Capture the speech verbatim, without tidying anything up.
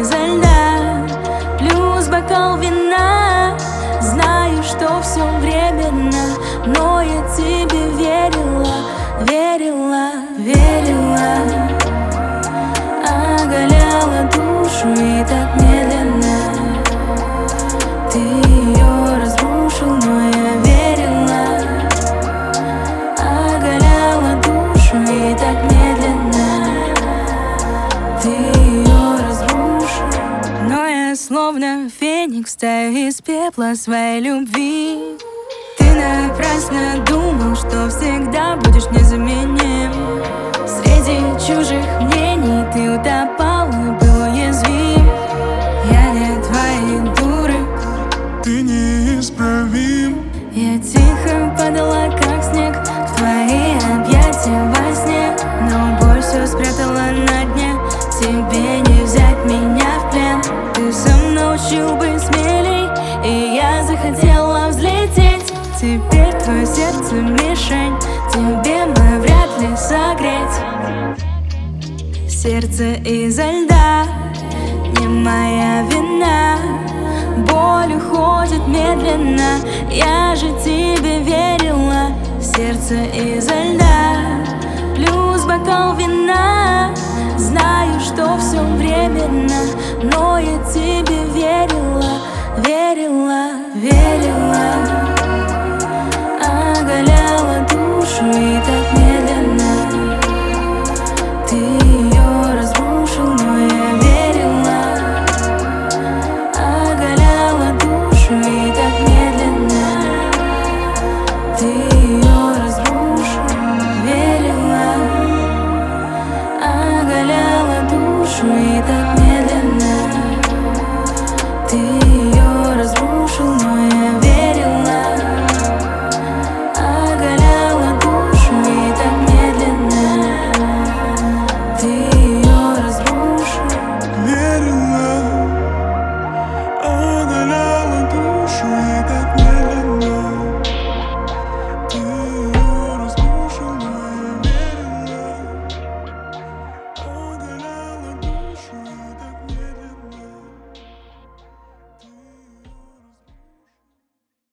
изо льда, плюс бокал вина. Знаю, что все временно, но я тебе верила, верила, верила. Оголяла душу и так медленно ты ее разрушил, но я верила. Оголяла душу и так медленно ты ее разрушил. Но я словно феникс встаю из пепла своей любви. Ты напрасно думал, что всегда будешь незаменим. Среди чужих мнений ты утопал и был уязвим. Я не твоей дуры, ты неисправим. я тихо падала, как снег, в твои объятия во сне. Но боль все спрятала на дне. Тебе не взять меня в плен. Ты сам научил быть смелей, и я захотела взлететь. Теперь твое сердце мишень, тебе мы вряд ли согреть. Сердце изо льда, не моя вина. Боль уходит медленно, я же тебе верила. Сердце изо льда, плюс бокал вина. Знаю, что все временно, но